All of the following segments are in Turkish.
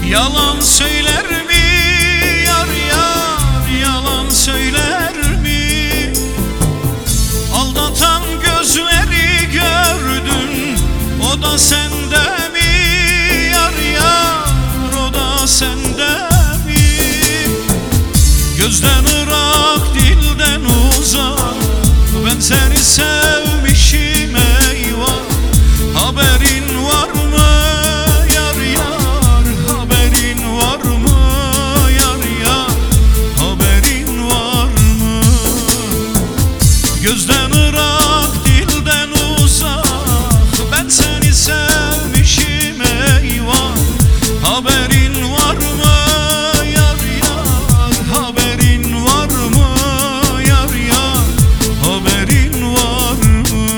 Yalan söyler mi yar yar, yalan söyler mi? Aldatan gözleri gördün, o da sende mi yar yar, o da sende mi? Gözden ırak, dilden uzak, ben seni sevmişim eyvah. Haberin var mı yar yar, haberin var mı yar yar, haberin var mı? Gözden ırak, dilden uzak, ben seni sevmişim eyvah. Haberin var mı yar yar, haberin var mı yar yar, haberin var mı?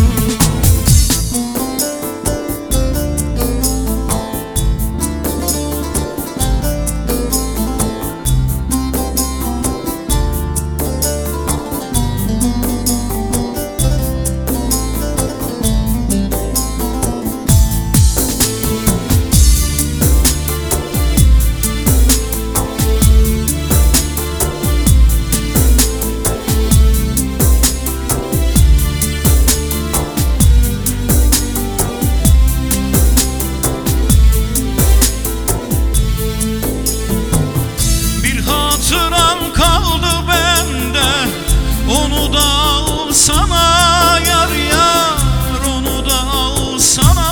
Hatıran kaldı bende, onu da alsana yar yar, onu da alsana.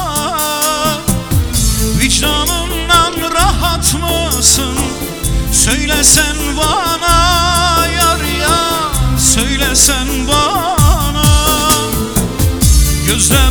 Vicdanından rahat mısın? Söylesen bana yar yar, söylesen bana. Gözler